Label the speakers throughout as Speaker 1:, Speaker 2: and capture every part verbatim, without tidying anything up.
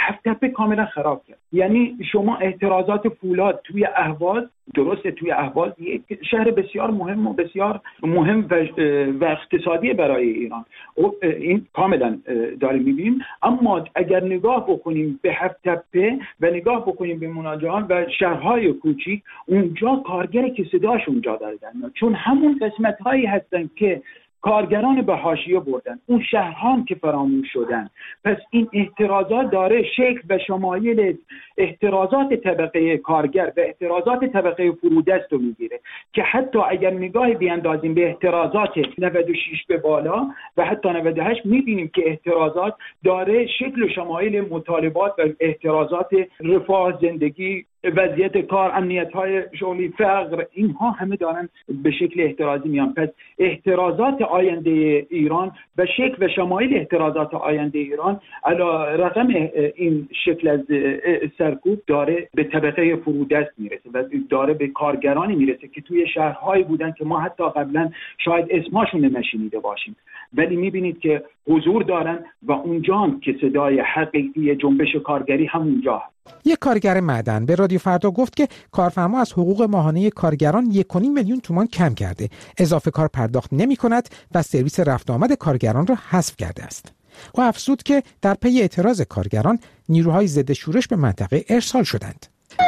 Speaker 1: هفت تپه کاملا خراب کرد. یعنی شما اعتراضات فولاد توی اهواز، درسته توی اهواز یک شهر بسیار مهم و بسیار مهم و, و اقتصادی برای ایران، این کاملا داریم میبینیم. اما اگر نگاه بکنیم به هفت تپه و نگاه بکنیم به مناجات و شهرهای کوچیک، اونجا کارگری که صداش اونجا دادن، چون همون قسمت هایی هستن که کارگران به حاشیه بردن، اون شهرهان که فراموش شدن. پس این اعتراضات داره شکل و شمایل اعتراضات طبقه کارگر و اعتراضات طبقه فرودست رو میگیره که حتی اگر نگاهی بیاندازیم به اعتراضات نود و شش به بالا و حتی نود و هشت، میبینیم که اعتراضات داره شکل و شمایل مطالبات و اعتراضات رفاه، زندگی، وضعیت کار، امنیت‌های شغلی، فقر، اینها همه دارن به شکل اعتراضی میان. پس اعتراضات آینده ایران و شکل و شمایل اعتراضات آینده ایران علی رقم این شکل از سرکوب داره به طبقه فرودست میرسه و داره به کارگرانی میرسه که توی شهرهایی بودن که ما حتی قبلا شاید اسمشون نشنیده باشیم، ولی میبینید که حضور دارن و اونجا که صدای حقیقی جنبش کارگری همونجا هست.
Speaker 2: یک کارگر معدن به رادیو فردا گفت که کارفرما از حقوق ماهانه کارگران یک و نیم میلیون تومان کم کرده، اضافه کار پرداخت نمی کند و سرویس رفت آمد کارگران را حذف کرده است. او افزود که در پی اعتراض کارگران نیروهای ضد شورش به منطقه ارسال شدند.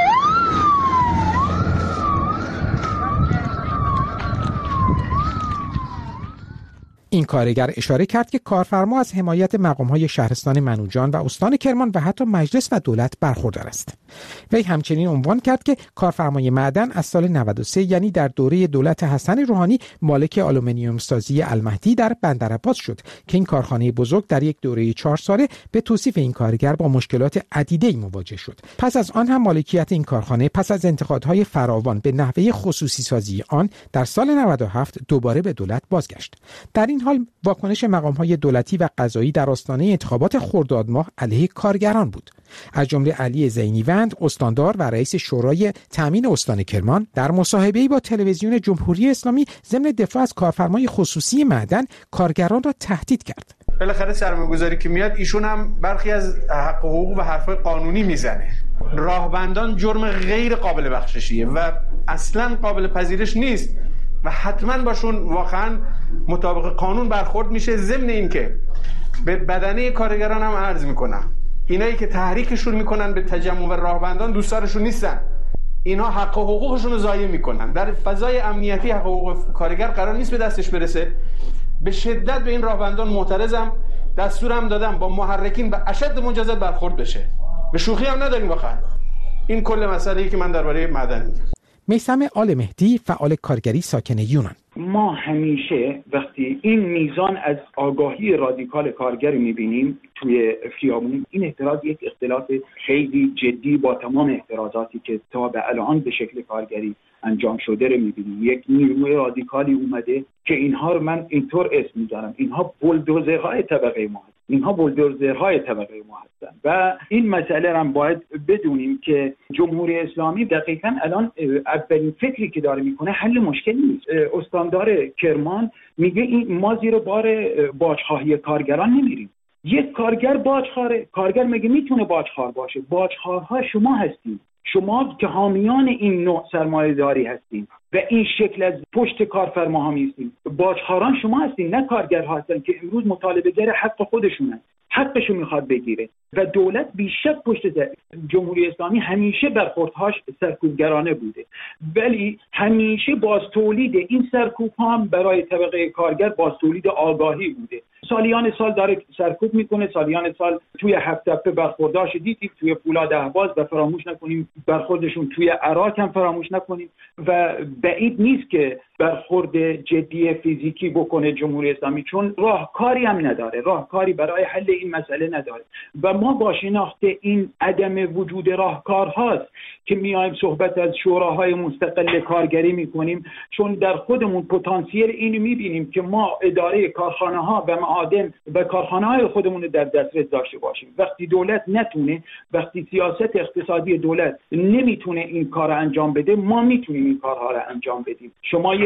Speaker 2: این کارگر اشاره کرد که کارفرما از حمایت مقام‌های شهرستان منوچهر و استان کرمان و حتی مجلس و دولت برخوردار است. وی همچنین عنوان کرد که کارفرمای معدن از سال نود و سه، یعنی در دوره دولت حسن روحانی، مالک آلومینیوم سازی المهدی در بندرعباس شد که این کارخانه بزرگ در یک دوره چهار ساله به توصیف این کارگر با مشکلات عدیده‌ای مواجه شد. پس از آن هم مالکیت این کارخانه پس از انتقادهای فراوان به نحوه خصوصی سازی آن در سال نود و هفت دوباره به دولت بازگشت. در این حال واکنش مقام‌های دولتی و قضایی در آستانه انتخابات خرداد ماه علیه کارگران بود. از جمله علی زینیوند، استاندار و رئیس شورای تامین استان کرمان، در مصاحبه‌ای با تلویزیون جمهوری اسلامی ضمن دفاع از کارفرمای خصوصی معدن کارگران را تهدید کرد.
Speaker 3: بالاخره سرمایه‌گذاری که میاد ایشون هم برخی از حق و حقوق و حرفای قانونی میزنه. راهبندان جرم غیر قابل بخششیه و اصلاً قابل پذیرش نیست و حتما باشون واقعا مطابق قانون برخورد میشه. ضمن این که به بدنه کارگران هم عرض میکنم، اینایی که تحریکشون میکنن به تجمع و راهبندان دوستارشون نیستن، اینا حق و حقوقشون رو ضایع میکنن. در فضای امنیتی حق و حقوق کارگر قرار نیست به دستش برسه. به شدت به این راهبندان معترضم، دستورم دادم با محرکین به اشد مجازات برخورد بشه. به شوخی هم نداریم واقعا. این کل مسئله‌ای که من درباره معدن میگم.
Speaker 2: میثم آل مهدی، فعال کارگری ساکن یونان:
Speaker 1: ما همیشه وقتی این میزان از آگاهی رادیکال کارگر میبینیم توی خیابون، این اعتراض یک اختلاف خیلی جدی با تمام اعتراضاتی که تا به الان به شکل کارگری انجام شده رو میبینیم. یک نیروی رادیکالی اومده که اینها رو من اینطور اسم میذارم، اینها بولدوزرهای طبقه ما هستن. اینها بولدوزرهای طبقه ما هستن و این مسئله رو هم باید بدونیم که جمهوری اسلامی دقیقاً الان اولین فکری که داره میکنه حل مشکل نیست. استاندار کرمان میگه این ما زیر بار باجخواهی کارگران نمیریم. یک کارگر باجخواره، کارگر میگه میتونه باجخوار باشه. باجخوارها شما هستید، شما که حامیان این نوع سرمایه‌داری هستین و این شکل از پشت کارفرماها میستین. باجخواران شما هستین، نه کارگرها هستن که امروز مطالبه‌گر حق خودشونن، حقشو میخواد بگیره و دولت بیشک پشت جمهوری اسلامی همیشه برخوردهاش سرکوبگرانه بوده، ولی همیشه باز تولید این سرکوب هم برای طبقه کارگر باز تولید آگاهی بوده. سالیان سال داره سرکوب میکنه، سالیان سال توی هفت تپه برخورداش دیدیم، توی فولاد اهواز و فراموش نکنیم برخوردشون توی عراق هم فراموش نکنیم و بعید نیست که برخورد جدی فیزیکی بکنه جمهوری اسلامی، چون راهکاری هم نداره، راهکاری برای حل این مسئله نداره و ما با شناخت این عدم وجود راهکار هاست که میایم صحبت از شوراهای مستقل کارگری میکنیم، چون در خودمون پتانسیل اینو میبینیم که ما اداره کارخانه ها و معادن و کارخانه های خودمون در دسترس داشته باشیم. وقتی دولت نتونه، وقتی سیاست اقتصادی دولت نمیتونه این کار انجام بده، ما میتونیم این کارها رو انجام بدیم. شما یک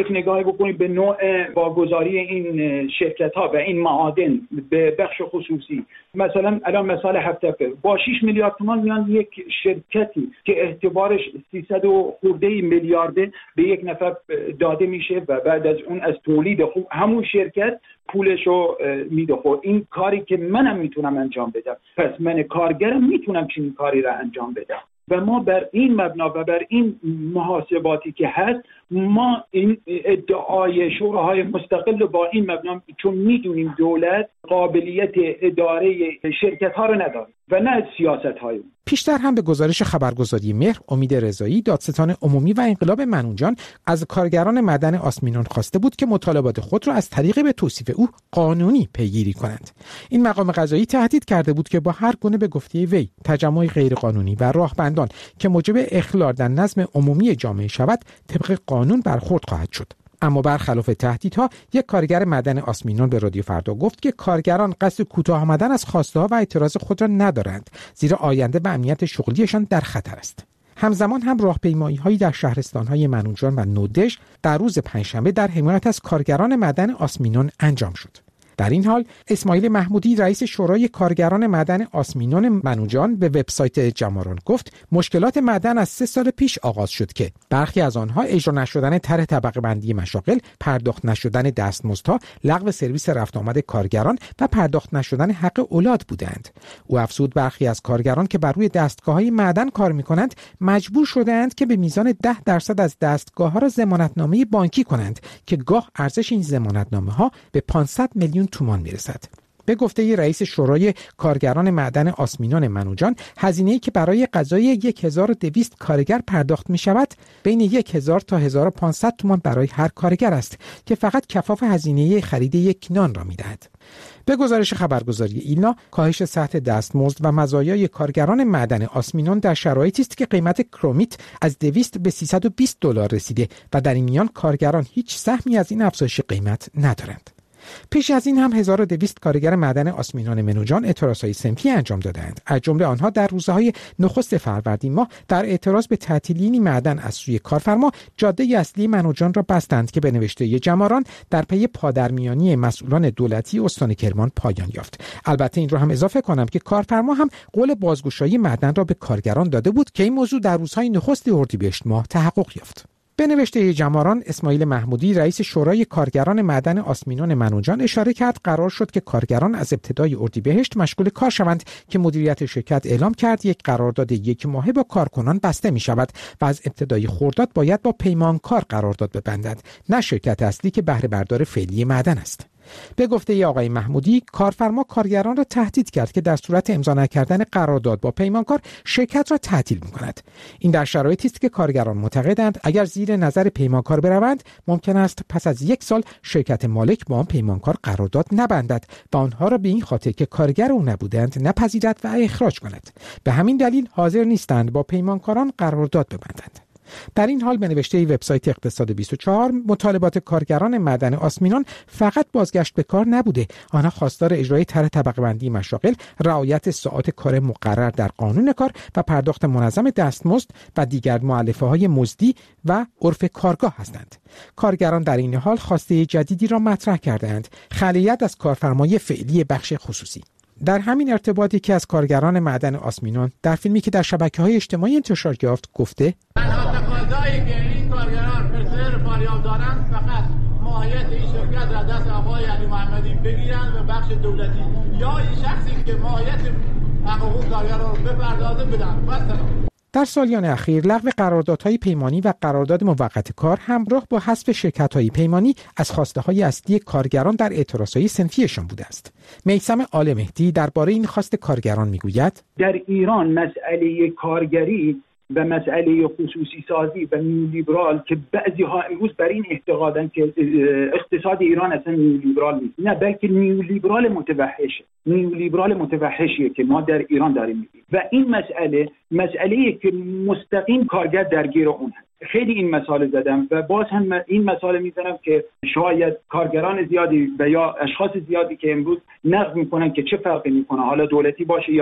Speaker 1: یک نگاهی بکنید به نوع واگذاری این شرکت‌ها و این معادن به بخش خصوصی، مثلا الان مثال هفت‌تفر با شش میلیارد تومان میان یک شرکتی که اعتبارش سیصد و خورده میلیارده به یک نفر داده میشه و بعد از اون از تولید خوب همون شرکت پولشو میده. خب این کاری که منم میتونم انجام بدم، پس من کارگرم میتونم چنین کاری را انجام بدم و ما بر این مبنا و بر این محاسباتی که هست ما این ادعای شوراهای مستقل با این مبنا، چون میدونیم دولت قابلیت اداره شرکت ها رو نداره و نه سیاست های.
Speaker 2: پیشتر هم به گزارش خبرگزاری مهر، امید رضایی، دادستان عمومی و انقلاب منوچهر از کارگران معدن آسمینون خواسته بود که مطالبات خود را از طریق به توصیف او قانونی پیگیری کنند. این مقام قضایی تهدید کرده بود که با هر گونه به گفته وی تجمع غیرقانونی و راهبندان که موجب اخلال در نظم عمومی جامعه شود طبق قانون برخورد خواهد شد. اما برخلاف تهدیدها، یک کارگر معدن آسمینون به رادیو فردا گفت که کارگران قصد کوتاه آمدن از خواسته‌ها و اعتراض خود را ندارند، زیرا آینده و امنیت شغلیشان در خطر است. همزمان هم راهپیمایی‌هایی در شهرستان‌های منوچهر و نودش در روز پنجشنبه در حمایت از کارگران معدن آسمینون انجام شد. در این حال اسماعیل محمودی رئیس شورای کارگران معدن آسمینون منوچهر به وبسایت جماران گفت مشکلات معدن از سه سال پیش آغاز شد که برخی از آنها اجرا نشدن طرح طبقه بندی مشاغل، پرداخت نشدن دستمزدها، لغو سرویس رفت آمد کارگران و پرداخت نشدن حق اولاد بودند. او افزود برخی از کارگران که بر روی دستگاه‌های معدن کار می‌کنند مجبور شده‌اند که به میزان ده درصد از دستگاه‌ها را ضمانتنامه بانکی کنند که گاه ارزش این ضمانتنامه‌ها به پانصد میلیون تومان میرسد. به گفته رئیس شورای کارگران معدن آسمینون منوچهر، هزینه‌ای که برای غذای هزار و دویست کارگر پرداخت می شود بین هزار تا هزار و پانصد تومان برای هر کارگر است که فقط کفاف هزینه خرید یک نان را می دهد. به گزارش خبرگزاری ایلنا، کاهش سطح دستمزد و مزایای کارگران معدن آسمینون در شرایطی است که قیمت کرومیت از دویست به سیصد و بیست دلار رسیده و در این میان کارگران هیچ سهمی از این افزایش قیمت ندارند. پیش از این هم هزار و دویست کارگر معدن آسمینون منوچهر اعتراضهای صنفی انجام دادند. از جمله آنها در روزهای نخست فروردین ماه در اعتراض به تعطیلی معدن از سوی کارفرما جاده اصلی منوچهر را بستند که به نوشته جماران در پی پادرمیانی مسئولان دولتی استان کرمان پایان یافت. البته این را هم اضافه کنم که کارفرما هم قول بازگشایی معدن را به کارگران داده بود که این موضوع در روزهای نخست اردیبهشت ماه تحقق یافت. به نوشته جماران، اسماعیل محمودی رئیس شورای کارگران معدن آسمینون منوچهر اشاره کرد قرار شد که کارگران از ابتدای اردیبهشت مشغول کار شوند که مدیریت شرکت اعلام کرد یک قرارداد یک ماهه با کارکنان بسته می شود و از ابتدای خرداد باید با پیمانکار قرارداد ببندند، نه شرکت اصلی که بهره بردار فعلی معدن است. به گفته ای آقای محمودی، کارفرما کارگران را تهدید کرد که در صورت امضا نکردن قرارداد با پیمانکار شرکت را تعطیل می‌کند. این در شرایطی است که کارگران معتقدند اگر زیر نظر پیمانکار بروند ممکن است پس از یک سال شرکت مالک با آن پیمانکار قرارداد نبندد و آنها را به این خاطر که کارگر او نبودند نپذیرد و اخراج کند. به همین دلیل حاضر نیستند با پیمانکاران قرارداد ببندند. در این حال به نوشته وبسایت اقتصاد بیست و چهار، مطالبات کارگران معدن آسمینون فقط بازگشت به کار نبوده. آنها خواستار اجرای طرح طبقه بندی مشاغل، رعایت ساعات کار مقرر در قانون کار و پرداخت منظم دستمزد و دیگر مؤلفه‌های مزدی و عرف کارگاه هستند. کارگران در این حال خواسته جدیدی را مطرح کردند: خلیت از کارفرمای فعلی بخش خصوصی. در همین ارتباطی که از کارگران معدن آسمینون در فیلمی که در شبکه‌های اجتماعی انتشار یافت گفته
Speaker 4: تنها تقاضایی که این کارگران پرسنل فاریاب دارند فقط ماهیت این شرکت را دست آقای علی محمدی بگیرند و بخش دولتی یا این شخصی که ماهیت حقوق کارگران رو بپردازه بدن. مثلا
Speaker 2: در سالیان اخیر لغو قراردادهای پیمانی و قرارداد موقت کار همراه با حذف شرکت‌های پیمانی از خواسته‌های اصلی کارگران در اعتراضهای صنفیشان بوده است. میثم آل مهدی درباره این خواست کارگران میگوید:
Speaker 1: در ایران مسئله کارگری و مسئله خصوصی سازی و نیولیبرال که بعضی ها امروز بر این اعتقادن که اقتصاد ایران اصلا نیولیبرال نیست، نه بلکه نیولیبرال متوحشه، نیولیبرال متوحشیه که ما در ایران داریم می‌بینیم و این مسئله مسئله‌ای که مستقیم کارگر درگیر اون هست. خیلی این مثال زدم و باز هم این مثال میزنم که شاید کارگران زیادی و یا اشخاص زیادی که امروز نقد میکنن که چه فرقی میکنه حالا دولتی باشه یا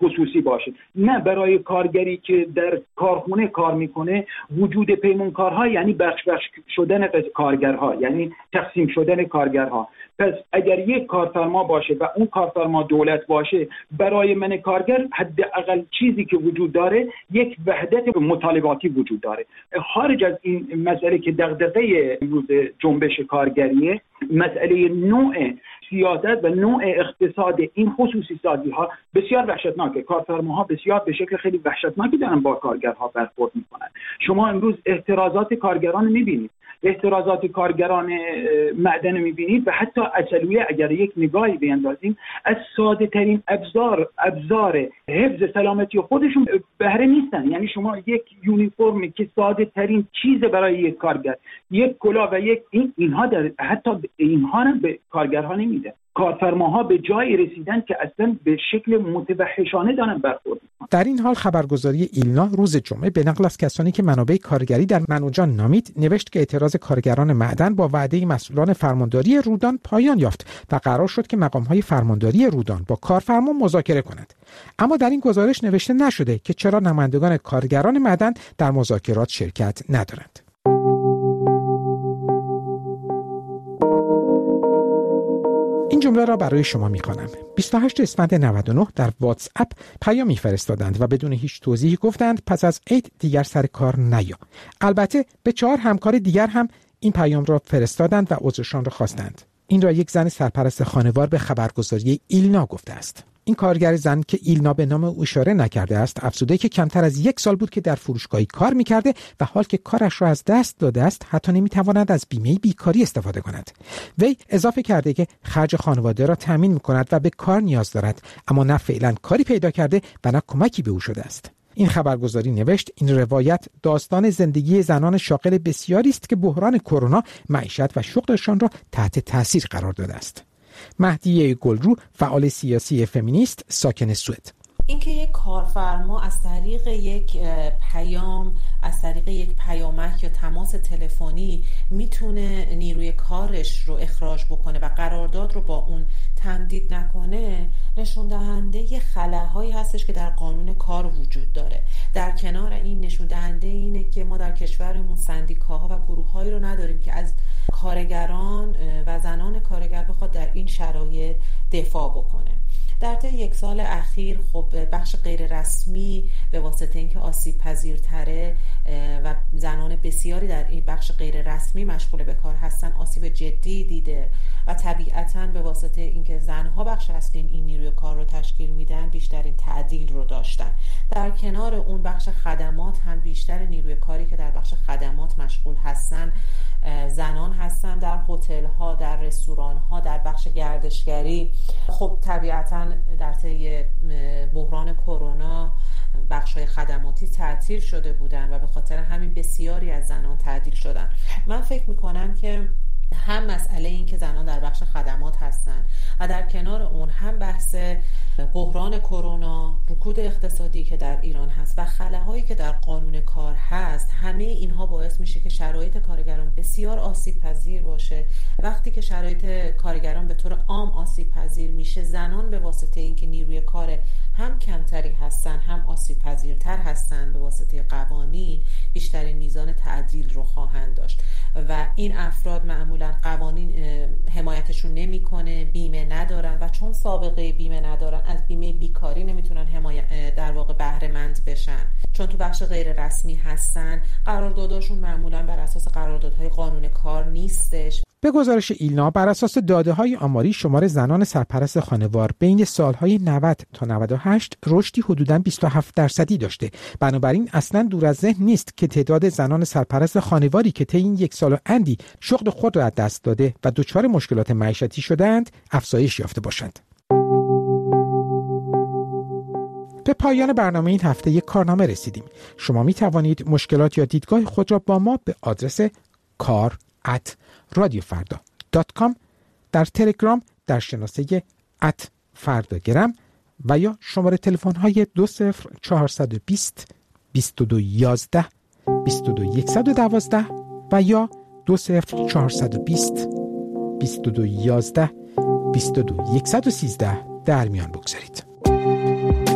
Speaker 1: خصوصی باشه، نه برای کارگری که در کارخونه کار میکنه وجود پیمانکارها یعنی بخش بخش شدن کارگرها، یعنی تقسیم شدن کارگرها. پس اگر یک کارفرما باشه و اون کارفرما دولت باشه، برای من کارگر حداقل چیزی که وجود داره یک وحدت مطالباتی وجود داره. خارج از این مسئله که دغدغه امروز جنبش کارگریه، مسئله نوع سیاست و نوع اقتصاد این خصوصی سازی ها بسیار وحشتناکه. کارفرماها بسیار به شکل خیلی وحشتناکی دارن با کارگرها برخورد میکنن. شما امروز احترازات کارگران میبینید، احترازات کارگران معدن میبینید و حتی اصلویه اگر یک نگاهی بیندازیم از ساده ترین ابزار ابزار حفظ سلامتی خودشون بهره نیستن. یعنی شما یک یونیفرمی که ساده ترین چیز برای یک کارگر، یک کلاه و یک این اینها در حتی اینها هم به کارگرها نمیده. کارفرماها به جایی رسیدن که اصلا به شکل متوحشانه دارن برخورد میکنن.
Speaker 2: در این حال خبرگزاری ایلنا روز جمعه به نقل از کسانی که منابع کارگری در منوجان نامید نوشت که اعتراض کارگران معدن با وعده مسئولان فرمانداری رودان پایان یافت و قرار شد که مقام‌های فرمانداری رودان با کارفرما مذاکره کنند. اما در این گزارش نوشته نشده که چرا نمایندگان کارگران معدن در مذاکرات شرکت ندارند. این جمله را برای شما می‌خوانم. بیست و هشتم اسفند نود و نه در واتس اپ پیامی فرستادند و بدون هیچ توضیحی گفتند پس از عید دیگر سر کار نیا. البته به چهار همکار دیگر هم این پیام را فرستادند و عذرشان را خواستند. این را یک زن سرپرست خانوار به خبرگزاری ایلنا گفته است. این کارگر زن که ایلنا به نام او اشاره نکرده است، افزوده که کمتر از یک سال بود که در فروشگاهی کار می‌کرده و حال که کارش را از دست داده است حتی نمی‌تواند از بیمه بیکاری استفاده کند. وی اضافه کرده که خرج خانواده را تامین می‌کند و به کار نیاز دارد، اما نه فعلا کاری پیدا کرده و نه کمکی به او شده است. این خبرگزاری نوشت این روایت داستان زندگی زنان شاغل بسیاری است که بحران کرونا معیشت و شغلشان را تحت تاثیر قرار داده است. مهدیه گلرو، فعال سیاسی فمینیست ساکن سوئد:
Speaker 5: اینکه یک کارفرما از طریق یک پیام، از طریق یک پیامک یا تماس تلفنی میتونه نیروی کارش رو اخراج بکنه و قرارداد رو با اون تمدید نکنه، نشون دهنده خلاهایی هستش که در قانون کار وجود داره. در کنار این نشون دهنده اینه که ما در کشورمون سندیکاها و گروه‌هایی رو نداریم که از کارگران و زنان کارگر بخواد در این شرایط دفاع بکنه. در طی یک سال اخیر خب بخش غیر رسمی به واسطه اینکه آسیب پذیرتره و زنان بسیاری در این بخش غیر رسمی مشغول به کار هستن آسیب جدی دیده و طبیعتاً به واسطه اینکه زنها بخش اصلی این نیروی کار رو تشکیل میدن بیشترین تعدیل رو داشتن. در کنار اون بخش خدمات هم بیشتر نیروی کاری که در بخش خدمات مشغول هستن زنان هستن، در هتل ها، در رستوران ها، در بخش گردشگری. خب طبیعتاً در طی بحران کرونا بخش های خدماتی تعطیل شده بودن و به خاطر همین بسیاری از زنان تعطیل شدن. من فکر میکنم که هم مسئله این که زنان در بخش خدمات هستن و در کنار اون هم بحث بحران کرونا، رکود اقتصادی که در ایران هست و خلاهایی که در قانون کار هست، همه اینها باعث میشه که شرایط کارگران بسیار آسیب پذیر باشه. وقتی که شرایط کارگران به طور عام آسیب پذیر میشه، زنان به واسطه اینکه نیروی کار هم کمتری هستن هم آسیب پذیرتر هستن، به واسطه قوانین بیشترین میزان تعدیل رو خواهند داشت و این افراد معمولا قوانین حمایتشون نمیکنه، بیمه ندارن و چون سابقه بیمه ندارن از بیمه بیکاری نمیتونن حمایت در واقع بهره مند بشن. چون تو بخش غیر رسمی هستن، قراردادشون معمولا بر اساس قراردادهای قانون کار نیستش.
Speaker 2: به گزارش ایلنا بر اساس داده‌های آماری شمار زنان سرپرست خانوار بین سالهای نود تا نود و هشت رشدی حدوداً بیست و هفت درصدی داشته. بنابراین اصلاً دور از ذهن نیست که تعداد زنان سرپرست خانواری که طی این یک سال و اندی شغل خود را از دست داده و دچار مشکلات معیشتی شدند افزایش یافته باشند. به پایان برنامه این هفته یک کارنامه رسیدیم. شما می توانید مشکلات یا دیدگاه خود را با ما به آدرس کار ات رادیو فردا دات کام در تلگرام در شناسه ات فرداگرم و یا شماره تلفن های دو صفر چهارصد و بیست بیست و دو یازده بیست و دو صد و دوازده و یا دو صفر چهارصد و بیست بیست و دو یازده بیست و دو صد و سیزده در میان بگذارید.